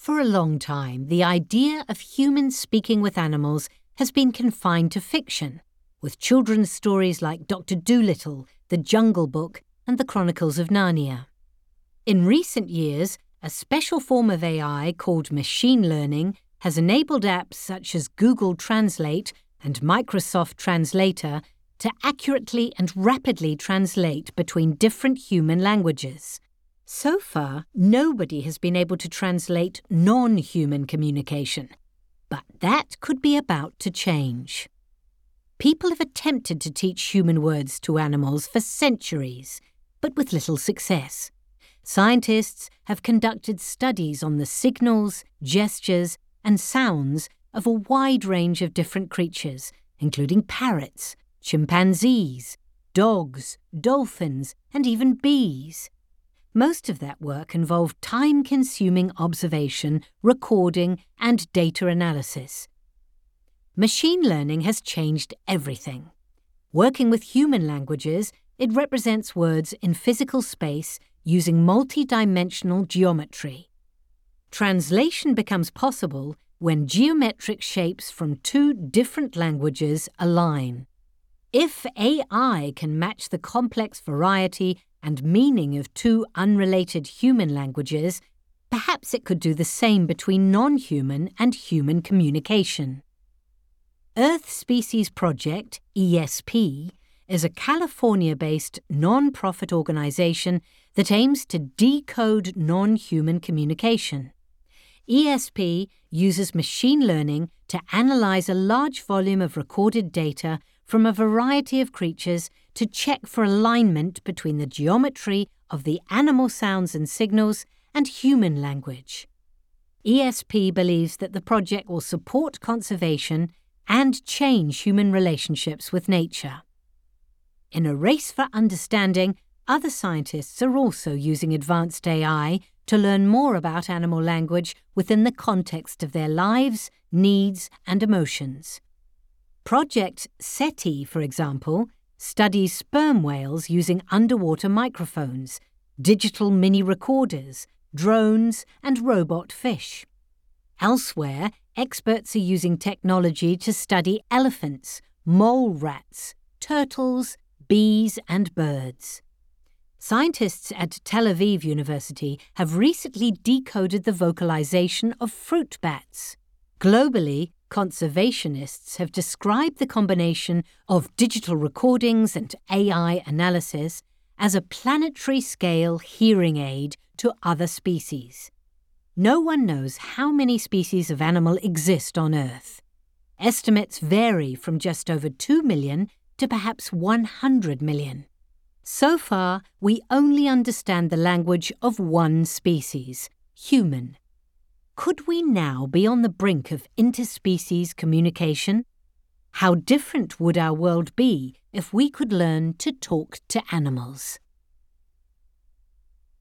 For a long time, the idea of humans speaking with animals has been confined to fiction, with children's stories like Dr. Dolittle, The Jungle Book, and The Chronicles of Narnia. In recent years, a special form of AI called machine learning has enabled apps such as Google Translate and Microsoft Translator to accurately and rapidly translate between different human languages. So far, nobody has been able to translate non-human communication, but that could be about to change. People have attempted to teach human words to animals for centuries, but with little success. Scientists have conducted studies on the signals, gestures, and sounds of a wide range of different creatures, including parrots, chimpanzees, dogs, dolphins, and even bees. Most of that work involved time-consuming observation, recording, and data analysis. Machine learning has changed everything. Working with human languages, it represents words in physical space using multi-dimensional geometry. Translation becomes possible when geometric shapes from two different languages align. If AI can match the complex variety and meaning of two unrelated human languages, perhaps it could do the same between non-human and human communication. Earth Species Project, ESP, is a California-based non-profit organization that aims to decode non-human communication. ESP uses machine learning to analyze a large volume of recorded data from a variety of creatures to check for alignment between the geometry of the animal sounds and signals and human language. ESP believes that the project will support conservation and change human relationships with nature. In a race for understanding, other scientists are also using advanced AI to learn more about animal language within the context of their lives, needs, and emotions. Project SETI, for example, studies sperm whales using underwater microphones, digital mini recorders, drones, and robot fish. Elsewhere, experts are using technology to study elephants, mole rats, turtles, bees, and birds. Scientists at Tel Aviv University have recently decoded the vocalization of fruit bats. Globally, conservationists have described the combination of digital recordings and AI analysis as a planetary-scale hearing aid to other species. No one knows how many species of animal exist on Earth. Estimates vary from just over 2 million to perhaps 100 million. So far, we only understand the language of one species, human. Could we now be on the brink of interspecies communication? How different would our world be if we could learn to talk to animals?